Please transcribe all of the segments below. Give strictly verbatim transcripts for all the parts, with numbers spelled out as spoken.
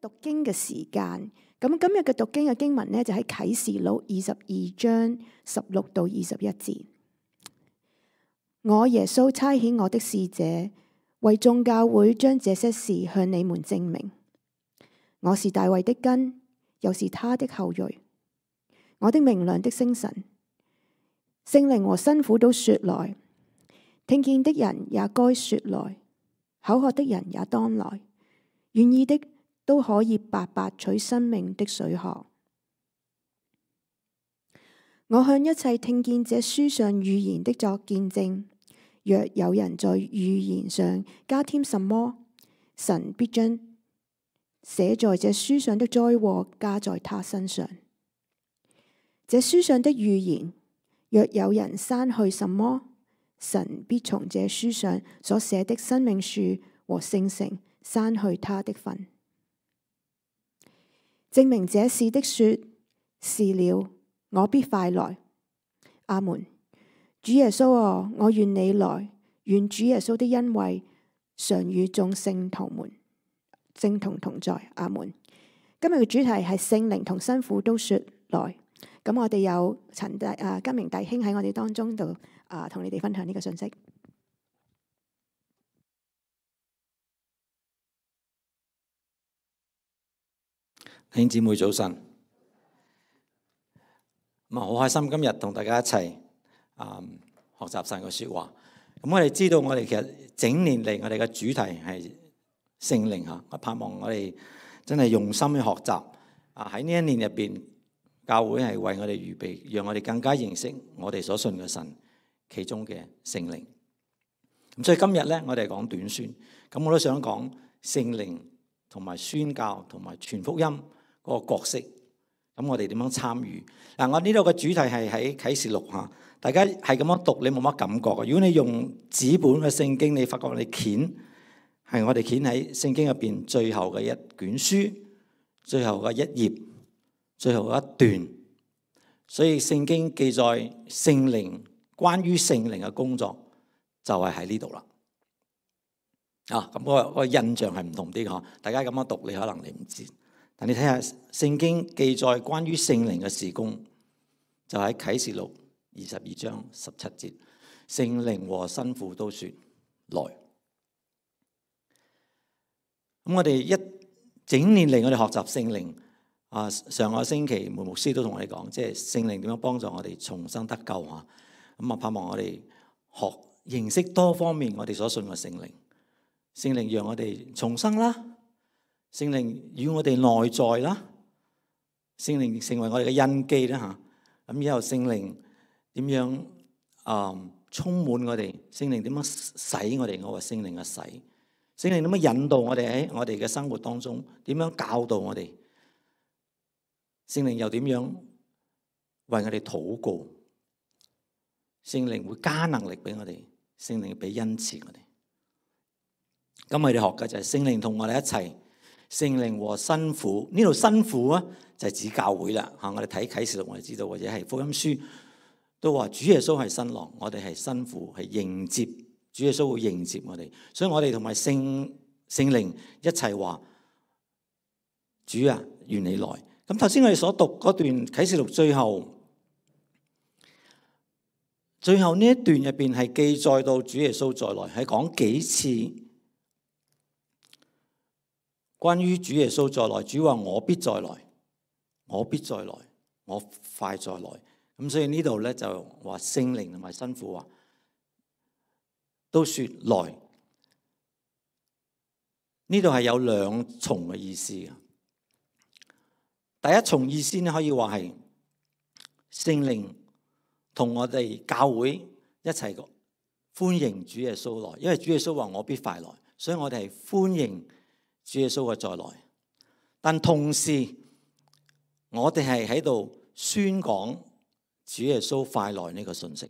讀經嘅時間。咁今日嘅讀經嘅經文呢，就喺啟示錄二十二章十六到二十一節。我耶穌差遣我的使者，為眾教會將這些事向你們證明。我是大衛的根，又是他的後裔。我的明亮的星辰，聖靈和新婦都說來，聽見的人也該說來，口渴的人也當來，願意的都可以白白取生命的水喝。我向一切聽見這書上預言的作見證，若有人在預言上加添什麼，神必將寫在這書上的災禍加在他身上。這書上的預言，若有人刪去什麼，神必從這書上所寫的生命樹和聖城刪去他的份。證明這事的說，是了，我必快來。阿門。主耶穌啊，我願你來，願主耶穌的恩惠常與眾聖徒們聖同同在。阿門。今日嘅主題係聖靈同新婦都說來。咁我哋有陳弟啊金明弟兄喺我哋當中度啊，同你哋分享呢個信息。 弟兄姊妹早晨，咁啊好開心今日同大家一齊啊、嗯、學習神嘅說話。咁我哋知道我哋其實整年嚟我哋嘅主題係聖靈吓，我盼望我哋真係用心去學習啊，喺呢一年入邊，教會係為我哋預備，讓我哋更加認識我哋所信嘅神其中嘅聖靈。咁所以今日咧，我哋講短宣，咁我都想講聖靈同埋宣教同埋傳福音嗰個角色。咁我哋點樣參與？嗱，我呢度嘅主題係喺啟示錄吓，大家係咁樣讀，你冇乜感覺。如果你用紙本嘅聖經，你發覺你鉗係我哋鉗喺聖經入邊最後嘅一卷書，最後嘅一頁。最後一段，所以聖經記載聖靈關於聖靈嘅工作就係喺呢度啦。啊，咁、嗰個、嗰個印象係唔同啲嘅，大家咁樣讀，你可能你唔知，但你睇下聖經記載關於聖靈嘅事工，就喺啟示錄二十二章十七節，聖靈和新婦都說來。咁我哋一整年嚟，我哋學習聖靈。啊！上個星期梅牧師都同我哋講，即係聖靈點樣幫助我哋重生得救嚇。咁啊，盼望我哋學認識多方面我哋所信嘅聖靈。聖靈讓我哋重生啦，聖靈與我哋內在啦，聖靈成為我哋嘅印記啦嚇。咁以後聖靈點樣啊、嗯、充滿我哋？聖靈點樣洗我哋？我話聖靈嘅洗，聖靈點樣引導我哋喺我哋嘅生活當中？點樣教導我哋？聖靈又點樣為我哋禱告？聖靈會加能力俾我哋，聖靈俾恩賜我哋。咁我哋學嘅就係聖靈同我哋一齊，聖靈和新婦。呢度新婦啊，就係指教會啦。吓，我哋睇啟示錄，我哋知道，或者係福音書都話主耶穌係新郎，我哋係新婦，係迎接主耶穌會迎接我哋。所以我哋同埋聖聖靈一齊話：主啊，願你來。咁頭先我哋所讀嗰段啟示錄最後，最後呢一段入邊係記載到主耶穌再來，係講幾次關於主耶穌再來。主話我必再來，我必再來，我快再來。咁所以呢度咧就話聖靈同埋新婦話都說來。呢度係有兩重嘅意思嘅。第一重意思咧，可以話係聖靈同我哋教會一齊歡迎主耶穌來，因為主耶穌話我必快來，所以我哋係歡迎主耶穌嘅再來。但同時，我哋係喺度宣講主耶穌快來呢個信息。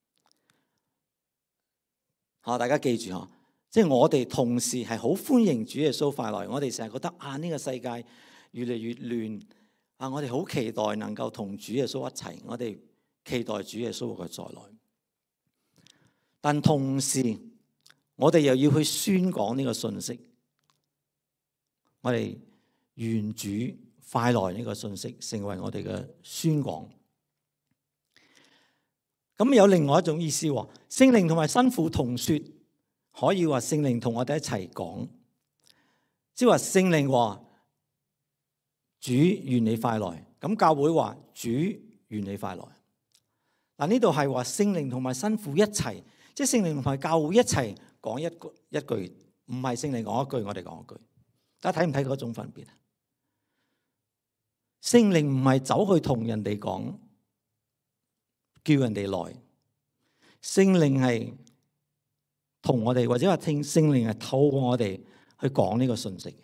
好，大家記住吓，即係我哋同時係好歡迎主耶穌快來。我哋成日覺得啊，呢個世界越嚟越亂啊！我哋好期待能夠同主耶穌一齊，我哋期待主耶穌嘅再來。但同時，我哋又要去宣講呢個信息。我哋願主快來呢個信息成為我哋嘅宣講。咁有另外一種意思喎，聖靈同埋新婦同說，可以話聖靈同我哋一齊講，即係話聖靈話主願你快來，咁教會話主願你快來。嗱，呢度係話聖靈同埋新婦一齊，即係聖靈同埋教會一齊講一句一句，唔係聖靈講一句，我哋講一句。大家睇唔睇嗰種分別啊？聖靈唔係走去同人哋講，叫人哋來。聖靈係同我哋，或者話聽聖靈係透過我哋去講呢個信息。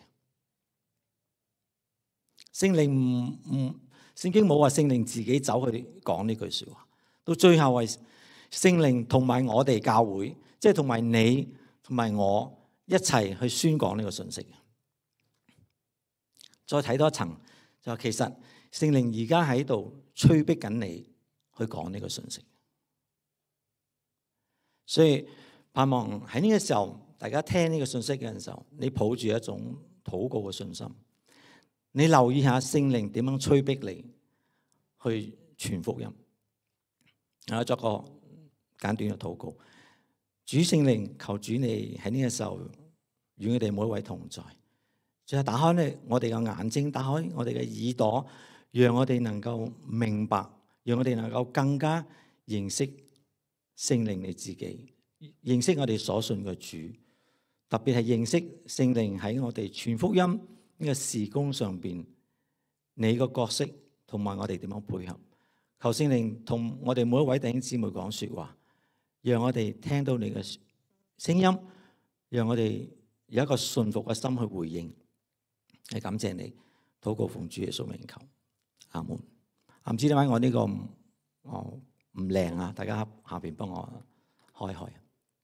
聖靈唔唔，聖經冇話聖靈自己走去講呢句說話。到最後係聖靈同埋我哋教會，即係同埋你同埋我一齊去宣講呢個信息。再睇多一層，就其實聖靈而家喺度催逼緊你去講呢個信息。所以盼望喺呢個時候，大家聽呢個信息嘅時候，你抱住一種禱告嘅信心，你留意下聖靈點樣催逼你去傳福音。我作個簡短嘅禱告，主聖靈，求主你喺呢個時候與我哋每一位同在，最後打開咧我哋嘅眼睛，打開我哋嘅耳朵，讓我哋能夠明白，讓我哋能夠更加認識聖靈你自己，認識我哋所信嘅主，特別係認識聖靈喺我哋傳福音呢個事工上邊，你個角色同埋我哋點樣配合。求聖靈同我哋每一位弟兄姊妹講說話，讓我哋聽到你嘅聲音，讓我哋有一個順服嘅心去回應。係感謝你，禱告奉主耶穌名求，阿門。唔知點解我呢個哦唔靚啊？大家下邊幫我開開。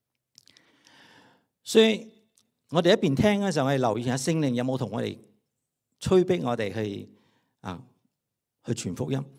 所以我哋一邊聽嘅時候，我哋留意下聖靈有冇同我哋催逼我哋去啊去傳福音。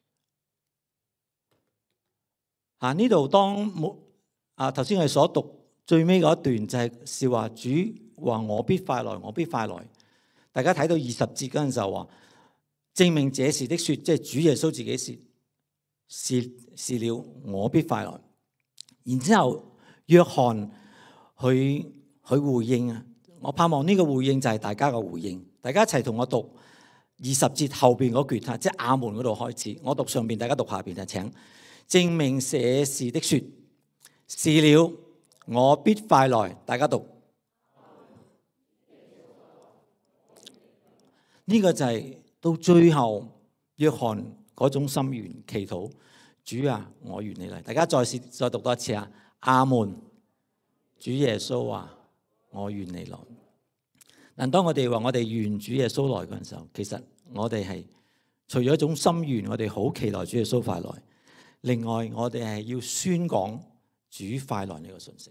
啊！呢度當冇啊，頭先我哋所讀最尾嗰一段就係是話主話我必快來，我必快來。大家睇到二十節嗰陣時候話，證明這事的說，即係主耶穌自己說是是了，我必快來。然之後約翰佢佢回應啊，我盼望呢個回應就係大家嘅回應。大家一齊同我讀二十節後邊嗰段，即係亞門嗰度開始。我讀上邊，大家讀下邊就請。證明這事的說，是了，我必快來。大家讀呢、這個就係到最後約翰嗰種心願祈禱，主啊，我願你嚟。大家再試再讀多一次啊！阿門。主耶穌啊，我願你來。但當我哋話我哋願主耶穌來嗰陣時候，其實我哋係除咗一種心願，我哋好期待主耶穌快來。另外，我哋係要宣講主快來呢個信息。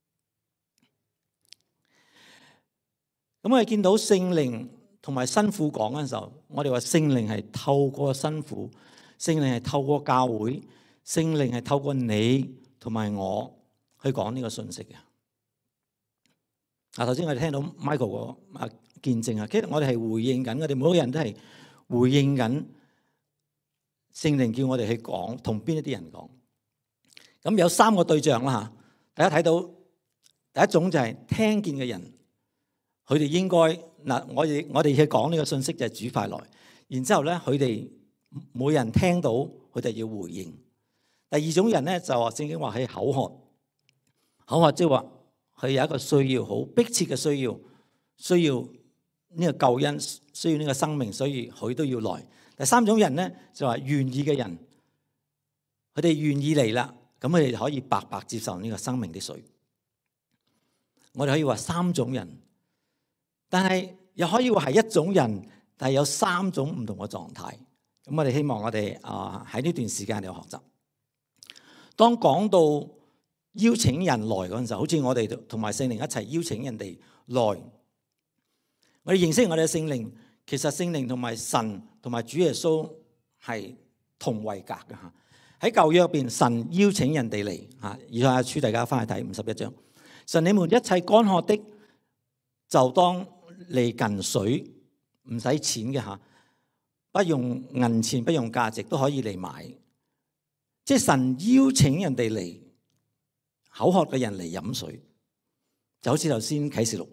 咁我哋見到聖靈同埋新婦講嗰陣時候，我哋話聖靈係透過新婦，聖靈係透過教會，聖靈係透過你同埋我去講呢個信息嘅。啊，頭先我哋聽到 Michael 個啊見證啊，其實我哋係回應緊，我哋每個人都係回應緊。聖靈叫我哋去講，同邊一啲人講？咁有三個對象啦嚇。大家睇到第一種就係聽見嘅人，佢哋應該嗱，我哋我哋去講呢個信息就係主快來。然之後咧，佢哋每人聽到，佢哋要回應。第二種人咧就話聖經話係口渴，口渴即係話佢有一個需要，好迫切嘅需要，需要呢個救恩，需要呢個生命，所以佢都要來。第三種人咧就話願意嘅人，佢哋願意嚟啦，咁佢哋可以白白接受呢個生命的水。我哋可以話三種人，但係又可以話係一種人，但係有三種唔同嘅狀態。咁我哋希望我哋啊喺呢段時間嚟學習。當講到邀請人來嗰陣時候，好似我哋同埋聖靈一齊邀請人哋來，我哋認識我哋嘅聖靈。其實聖靈同埋神同埋主耶穌係同位格嘅嚇。喺舊約入邊，神邀請人哋嚟嚇。以賽亞書大家翻去睇五十一章。神，你們一切乾渴的，就當嚟近水， 唔使錢嘅嚇，不用銀錢，不用價值都可以嚟買。即係神邀請人哋嚟，口渴嘅人嚟飲水，就好似頭先啟示錄。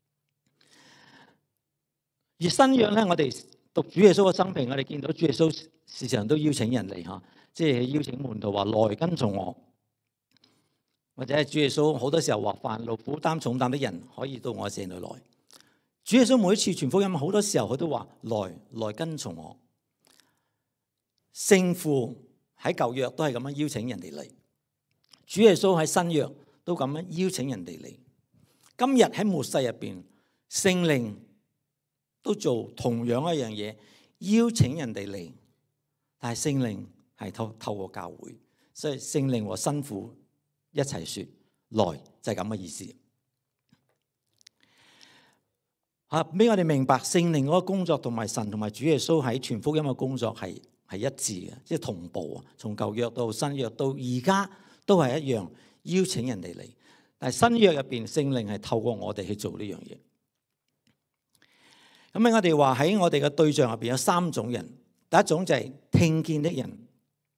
而新約咧，我哋讀主耶穌嘅生平，我哋見到主耶穌時常都邀請人嚟嚇，即係邀請門徒話來跟從我，或者係主耶穌好多時候話凡勞苦擔重擔的人可以到我這裏來。主耶穌每一次傳福音，好多時候佢都話來來跟從我。聖父喺舊約都係咁樣邀請人哋嚟，主耶穌喺新約都咁樣邀請人哋嚟。今日喺末世入邊，聖靈都做同樣一樣嘢，邀請人哋嚟。但係聖靈係透透過教會，所以聖靈和新父一齊說來，就係咁嘅意思。啊，俾我哋明白聖靈嗰個工作同埋神同埋主耶穌喺傳福音嘅工作係係一致嘅，即係同步啊。從舊約到新約到而家都係一樣，邀請人哋嚟。但係新約入邊聖靈係透過我哋去做呢樣嘢。咁我哋話喺我哋嘅對象入邊有三種人，第一種就係聽見的人。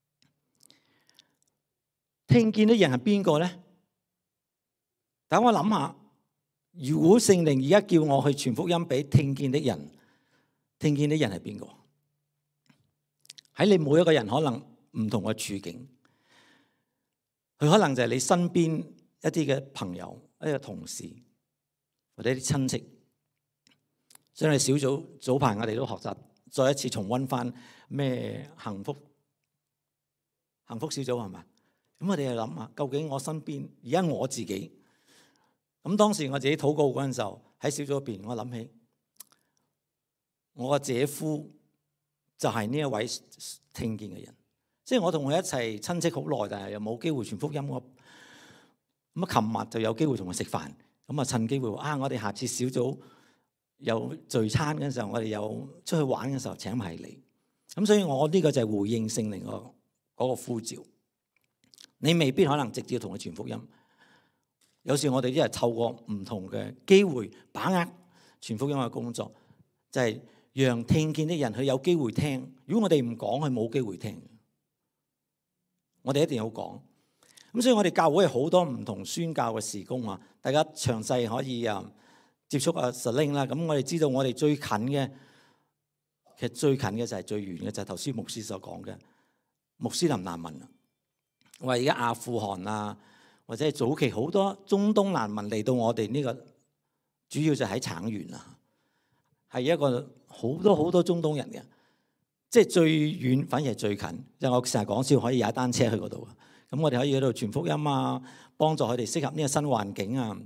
聽見的人係邊個咧？等我諗下，如果聖靈而家叫我去傳福音俾聽見的人，聽見的人係邊個？喺你每一個人可能唔同嘅處境，佢可能就係你身邊一啲嘅朋友、一個同事或者啲親戚。所以小組早排我哋都學習，再一次重溫翻咩幸福幸福小組係嘛？咁我哋就諗下，究竟我身邊而家我自己，咁當時我自己禱告嗰陣時候，喺小組入邊，我諗起我個姐夫就係呢一位聽見嘅人，即係我同佢一齊親戚好耐，但係又冇機會傳福音。我咁啊，琴日就有機會同佢食飯，咁啊趁機會啊，我哋下次小組有聚餐嘅時候，我哋有出去玩嘅時候請埋你。咁所以我呢個就係回應聖靈個嗰個呼召。你未必可能直接同佢傳福音，有時我哋都係透過唔同嘅機會，把握傳福音嘅工作，就係讓聽見啲人佢有機會聽。如果我哋唔講，佢冇機會聽。我哋一定要講。咁所以我哋教會係好多唔同宣教嘅事工啊，大家詳細可以啊接觸阿 Selina 啦。咁我哋知道我哋最近嘅，其實最近嘅就係最遠嘅，就係頭先牧師所講嘅穆斯林難民啊。話而家阿富汗啊，或者係早期好多中東難民嚟到我哋呢個，主要就喺橙園啊，係一個好多好多中東人嘅，即係最遠反而係最近。即係我成日講笑，可以踩單車去嗰度，咁我哋可以喺度傳福音啊，幫助佢哋適合呢個新環境啊。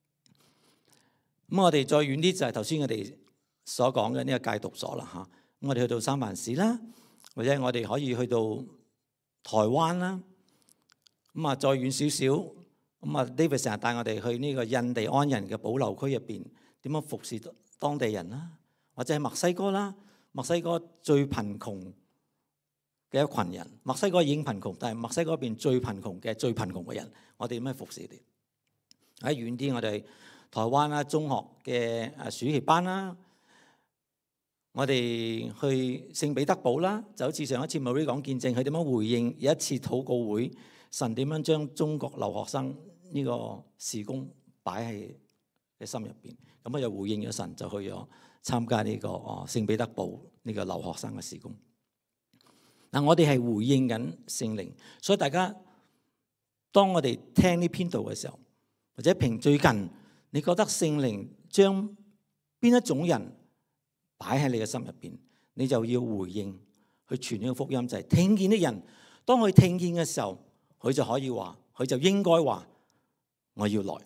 咁我哋再遠啲就係頭先我哋所講嘅呢個戒毒所啦嚇。咁我哋去到三藩市啦，或者我哋可以去到台灣啦。咁啊，再遠少少，咁啊，David 成日帶我哋去呢個印第安人嘅保留區入邊，點樣服侍當地人啦，或者係墨西哥啦，墨西哥最貧窮嘅一群人，墨西哥已經貧窮，但係墨西哥嗰邊最貧窮嘅最貧窮嘅人，我哋點樣服侍佢哋？喺遠啲，我哋台灣啦，中學嘅誒暑期班啦，我哋去聖彼得堡啦，就好似上一次 Marie 講見證，佢點樣回應有一次禱告會。神點樣將中國留學生呢個事工擺喺嘅心入邊？咁佢就回應咗神，就去咗參加呢個哦聖彼得堡呢個留學生嘅事工。嗱，我哋係回應緊聖靈，所以大家當我哋聽呢篇道嘅時候，或者憑最近你覺得聖靈將邊一種人擺喺你嘅心入邊，你就要回應去傳呢個福音，就係聽見啲人。當佢聽見嘅時候，佢就可以話，佢就應該話我要來。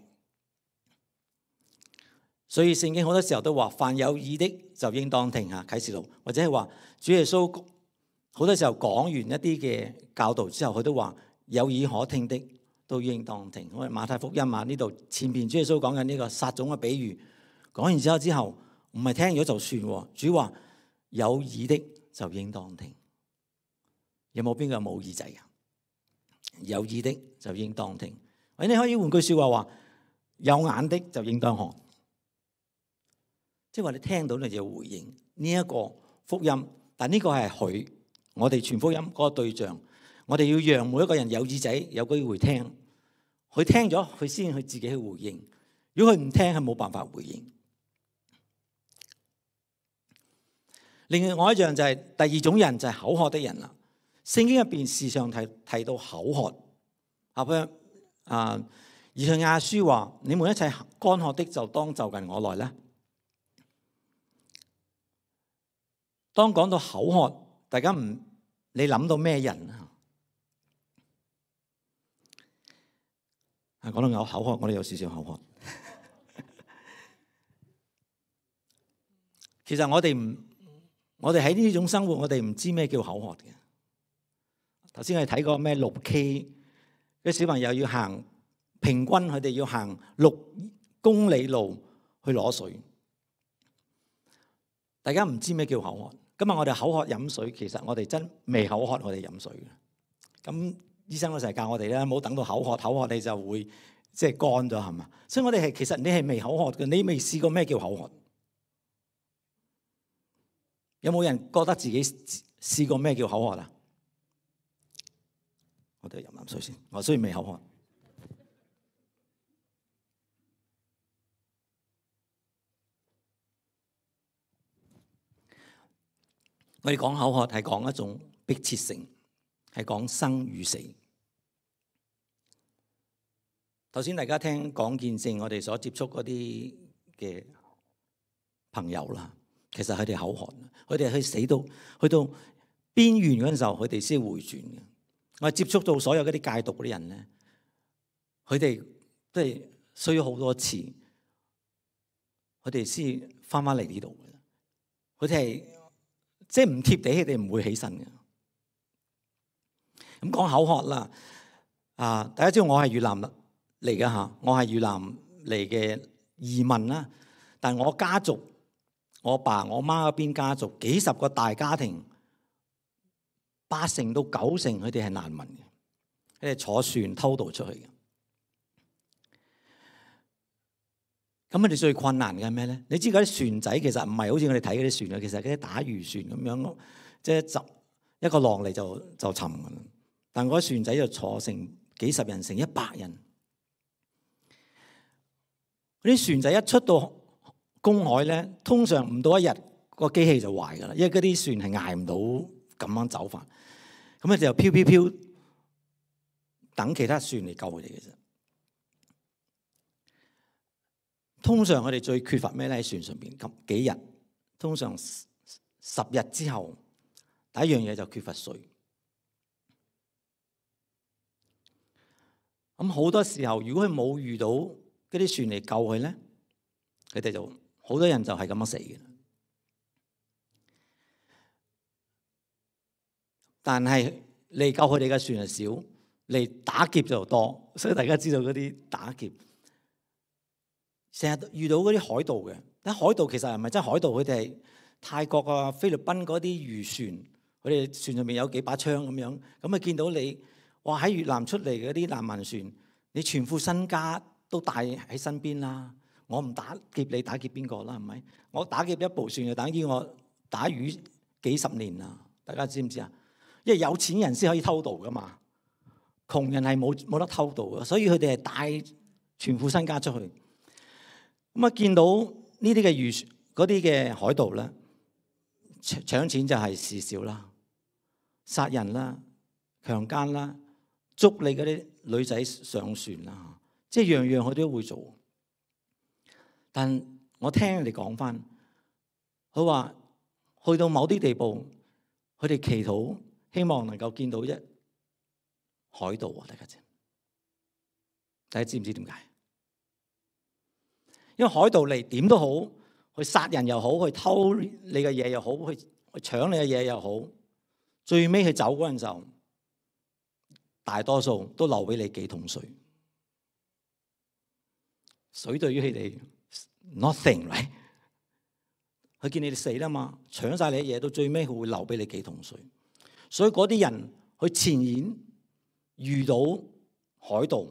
所以聖經好多時候都話，凡有耳的就應當聽下啟示錄，或者係話主耶穌好多時候講完一啲嘅教導之後，佢都話有耳可聽的都應當聽。我哋馬太福音啊，呢度前邊主耶穌講緊呢個撒種嘅比喻，講完之後之後唔係聽咗就算，主話有耳的就應當聽。有冇邊個冇耳仔啊？有耳的就應當聽，或者你可以換句說話話，有眼的就應當看，即係話你聽到你就要回應， 呢一個福音，但呢個係佢，我哋傳福音嗰個對象，我哋要讓每一個人有耳仔有機會聽，佢聽咗佢先去自己去回應，如果佢唔聽係冇辦法回應。另外一樣就係、是、第二種人就係口渴的人啦。聖經入邊時常提提到口渴，啊譬如啊，以賽亞書話：你們一切乾渴的就當就近我來啦。當講到口渴，大家唔你諗到咩人啊？講到有口渴，我哋有少少口渴。其實我哋唔，我哋喺呢種生活，我哋唔知咩叫口渴嘅。頭先我哋睇過咩六 K， 啲小朋友要行平均，佢哋要行六公里路去攞水。大家唔知咩叫口渴。今日我哋口渴飲水，其實我哋真未口渴，我哋飲水嘅。咁醫生嗰時教我哋咧，唔好等到口渴，口渴你就會即係乾咗，係嘛？所以我哋係其實你係未口渴嘅，你未試過咩叫口渴？有冇人覺得自己試過咩叫口渴啊？我哋飲啖水先。我雖然未口渴，我哋講口渴係講一種迫切性，係講生與死。頭先大家聽講見證，我哋所接觸嗰啲嘅朋友啦，其實佢哋口渴，佢哋去死到去到邊緣嗰陣時候，佢哋先回轉嘅。我接觸到所有嗰啲戒毒嗰啲人咧，佢哋都係需要好多次，佢哋先翻翻嚟呢度嘅。佢哋係即係唔貼地，佢哋唔會起身嘅。咁講口渴啦，啊，大家知道我係越南嚟嘅嚇，我係越南嚟嘅移民啦。但我家族，我爸我媽嗰邊家族幾十個大家庭。八成到九成佢哋係難民嘅，佢哋坐船偷渡出去嘅。咁佢哋最困難嘅係咩咧？你知嗰啲船仔其實唔係好似我哋睇嗰啲船啊，其實嗰啲打漁船咁樣，即係就一個浪嚟就就沉嘅。但嗰啲船仔就坐成幾十人，成一百人。嗰啲船仔一出到公海咧，通常唔到一日個機器就壞㗎啦，因為嗰啲船係捱唔到咁樣走法。咁咧就飄飄飄，等其他船嚟救佢哋嘅啫。通常我哋最缺乏咩咧？喺船上邊咁幾日，通常十日之後，第一樣嘢就缺乏水。咁好多時候，如果佢冇遇到嗰啲船嚟救佢咧，佢哋就好多人就係咁樣死嘅。但係嚟救佢哋嘅船係少，嚟打劫就多，所以大家知道嗰啲打劫，成日遇到嗰啲海盜嘅。啲海盜其實係咪真係海盜？佢哋係泰國啊、菲律賓嗰啲漁船，佢哋船上面有幾把槍咁樣，咁啊見到你，哇喺越南出嚟嗰啲難民船，你全副身家都帶喺身邊啦。我唔打劫你，打劫邊個啦？係咪？我打劫一部船就等於我打魚幾十年啦。大家知唔知啊？因為有錢人先可以偷渡噶嘛，窮人係冇冇得偷渡嘅，所以佢哋係帶全副身家出去。咁啊，見到呢啲嘅漁嗰啲嘅海盜咧，搶錢就係事少啦，殺人啦、強姦啦、捉你嗰啲女仔上船啦，即係樣樣佢都會做。但我聽人哋講翻，佢話去到某啲地步，佢哋祈禱。希望能夠見到一海盜啊！大家知，大家知唔知點解？因為海盜嚟點都好，去殺人又好，去偷你嘅嘢又好，去去搶你嘅嘢又好，最尾佢走嗰陣時候，大多數都留俾你幾桶水。水對於佢哋 nothing， right？ 佢見你哋死啦嘛，搶晒你嘅嘢，到最尾佢會留俾你幾桶水。所以嗰啲人去前面遇到海盜，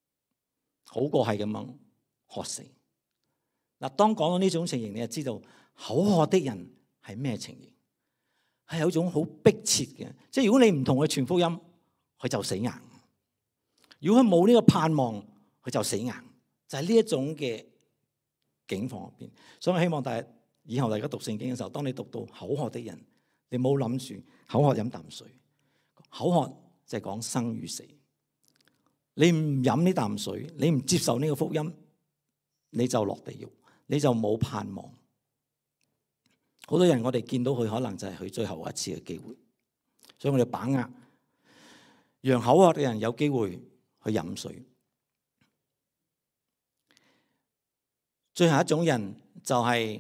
好過係咁樣渴死。嗱，當講到呢種情形，你就知道口渴的人係咩情形？係有種好迫切嘅，即係如果你唔同佢傳福音，佢就死硬；如果佢冇呢個盼望，佢就死硬。就係呢一種嘅境況入邊。所以我希望大家以後大家讀聖經嘅時候，當你讀到口渴的人，你冇諗住口渴飲啖水，口渴就係講生與死。你唔飲呢啖水，你唔接受呢個福音，你就落地獄，你就冇盼望。好多人我哋見到佢可能就係佢最後一次嘅機會，所以我哋把握，讓口渴嘅人有機會去飲水。最後一種人就係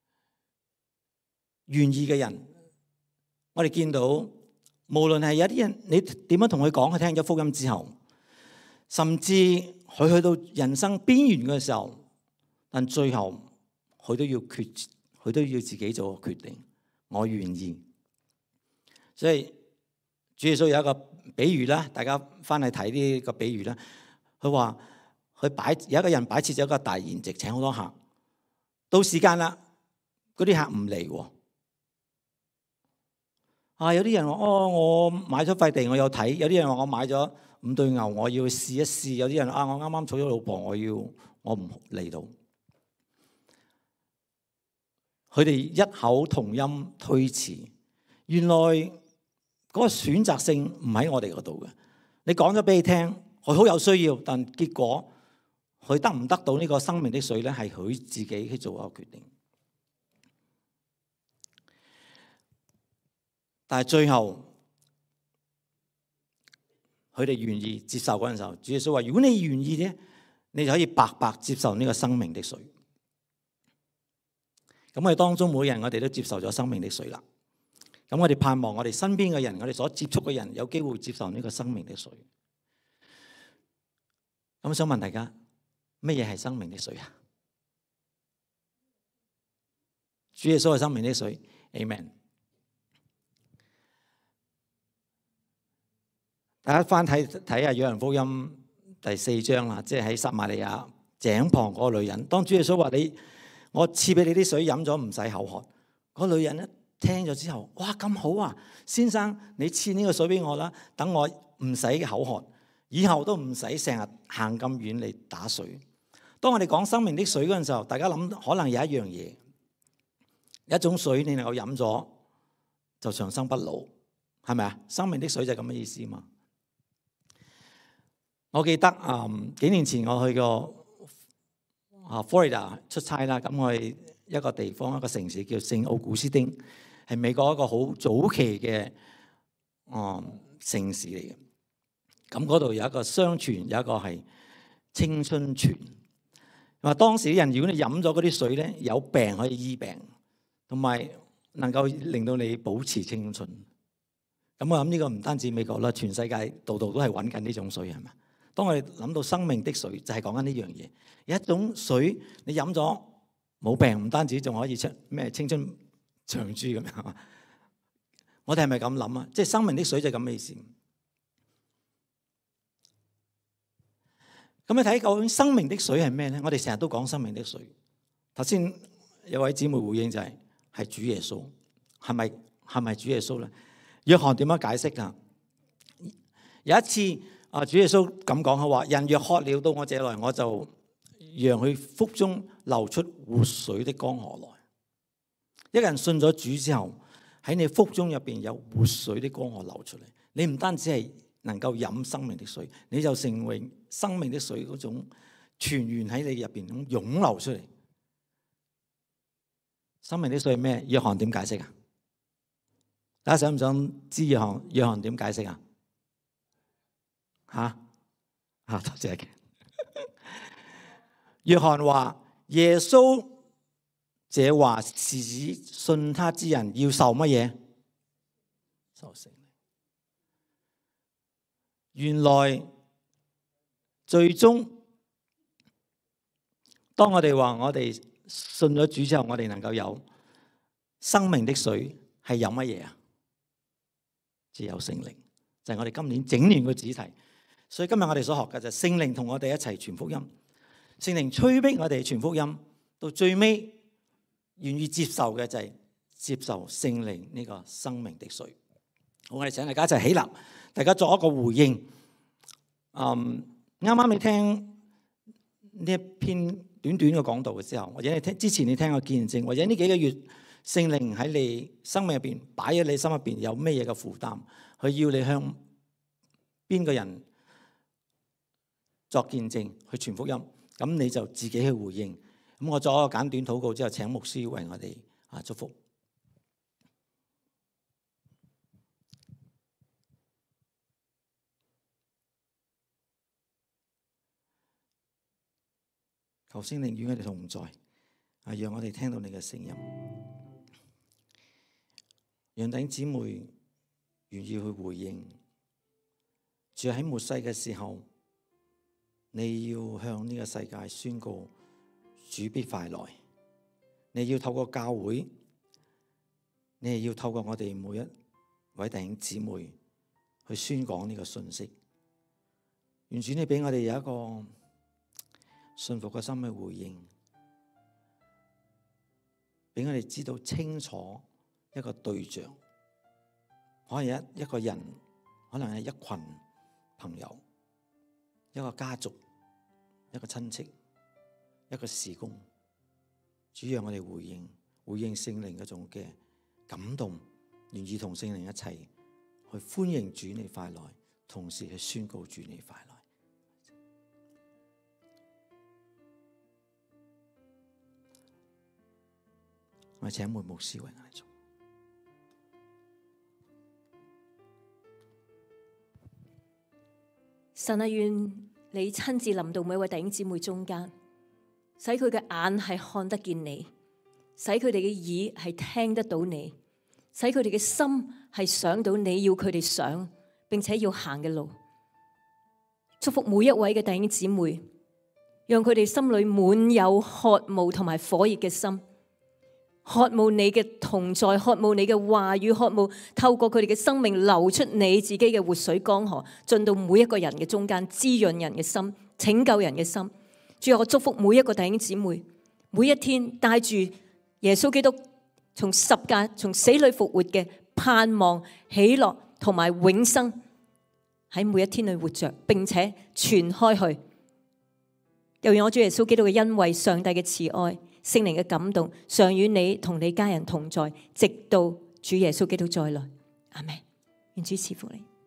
願意嘅人。我哋見到無論係有啲人，你點樣同佢講，佢聽咗福音之後，甚至佢去到人生邊緣嘅時候，但最後佢都要決，佢都要自己做個決定，我願意。所以主耶穌有一個比喻啦，大家翻去睇呢個比喻啦。佢話佢擺有一個人擺設咗一個大筵席，請好多客。到時間啦，嗰啲客唔嚟喎。啊，有啲人話：哦，我買咗塊地，我有睇；有啲人話我買咗五對牛，我要試一試；有啲人啊，我啱啱娶咗老婆，我要我唔嚟到。佢哋一口同音推辭。原來嗰個選擇性唔喺我哋嗰度嘅。你講咗俾佢聽，佢好有需要，但結果佢得唔得到呢個生命的水咧，係佢自己去做一個決定。但係最後佢哋願意接受嗰陣時候，主耶穌話：如果你願意咧，你就可以白白接受呢個生命的水。咁我哋當中每個人，我哋都接受咗生命的水啦。咁我哋盼望我哋身邊嘅人，我哋所接觸嘅人，有機會接受呢個生命的水。咁我想問大家，乜嘢係生命的水啊？主耶穌係生命的水 ，Amen。大家翻睇睇下《約翰福音》第四章啦，即係喺撒瑪利亞井旁嗰個女人。當主耶穌話你，我賜俾你啲水飲咗唔使口渴，嗰個女人咧聽咗之後，哇，咁好啊！先生，你賜呢個水俾我啦，等我唔使口渴，以後都唔使成日行咁遠嚟打水。當我哋講生命的水嗰陣時候，大家諗可能有一樣嘢，一種水你能夠飲咗就長生不老，係咪啊？生命的水就係咁嘅意思嘛。我記得啊、嗯，幾年前我去過啊 Florida 出差啦，咁我去一個地方，一個城市叫聖奧古斯丁，係美國一個好早期嘅嗯城市嚟嘅。咁嗰度有一個相傳，有一個係青春泉。話當時啲人，如果你飲咗嗰啲水咧，有病可以醫病，同埋能夠令到你保持青春。咁我諗呢個唔單止美國啦，全世界度度都係揾緊呢種水，係咪？當我哋諗到生命的水，就係講緊呢樣嘢。有一種水你飲咗冇病，唔單止仲可以出咩青春長駐咁樣。我哋係咪咁諗啊？即係生命的水就係咁嘅意思。咁你睇究竟生命的水係咩咧？我哋成日都講生命的水。頭先有位姊妹回應就係係主耶穌，係咪係咪主耶穌咧？約翰點樣解釋噶？有一次啊，主耶穌咁講，佢話：人若渴了，到我這來，我就讓佢腹中流出活水的江河來。一個人信咗主之後，喺你腹中入邊有活水的江河流出嚟。你唔單止係能夠飲生命的水，你就成為生命的水嗰種泉源喺你入邊咁湧流出嚟。生命的水係咩？約翰點解釋啊？大家想唔想知約翰約翰點解釋啊？吓啊！多謝嘅。約翰話：耶穌這話是指信他之人要受乜嘢？受聖靈。原來最終，當我哋話我哋信咗主之後，我哋能夠有生命的水，係有乜嘢啊？只有聖靈，就係我哋今年整年嘅主題。所以今日我哋所學嘅就係聖靈同我哋一齊傳福音，聖靈催逼我哋傳福音，到最尾願意接受嘅就係接受聖靈呢個生命的水。好，我哋請大家一齊起立，大家作一個回應。嗯，啱啱你聽呢一篇短短嘅講道嘅時候，或者你聽之前你聽過見證，或者呢幾個月聖靈喺你生命入邊擺喺你心入邊有咩嘢嘅負擔，佢要你向邊個人作見證去傳福音，咁你就自己去回應。咁我作一個簡短禱告之後，請牧師為我哋啊祝福。求聖靈與我哋同在，啊，讓我哋聽到你嘅聲音，讓弟兄姊妹願意去回應。住喺末世嘅時候，你要向呢個世界宣告主必快來。你要透過教會，你係要透過我哋每一位弟兄姊妹去宣講呢個信息。願主你俾我哋有一個信服嘅心去回應，俾我哋知道清楚一個對象，可能一一個人，可能係一群朋友，一個家族，一個親戚，一個事工。主讓我哋回應，回應聖靈嗰種嘅感動，願意同聖靈一齊去歡迎主你快來，同時去宣告主你快來。我請梅牧師為我哋做。 神啊，願你親自臨到每一位弟兄姊妹中間，使佢嘅眼係看得見你，使佢哋嘅耳係聽得到你，使佢哋嘅心係想到你要佢哋想並且要行嘅路。祝福每一位嘅弟兄姊妹，讓佢哋心裏滿有渴慕同埋火熱嘅心。渴慕你嘅同在，渴慕你嘅話語，渴慕透過佢哋嘅生命流出你自己嘅活水江河，進到每一個人嘅中間，滋潤人嘅心，拯救人嘅心。主啊，我祝福每一個弟兄姊妹，每一天帶住耶穌基督從十架從死裏復活嘅盼望、喜樂同埋永生，喺每一天裏活着，並且傳開去。又讓我主耶穌基督嘅恩惠、上帝嘅慈愛、聖靈嘅感動，常與你同你家人同在，直到主耶穌基督再來。阿們。願主賜福你。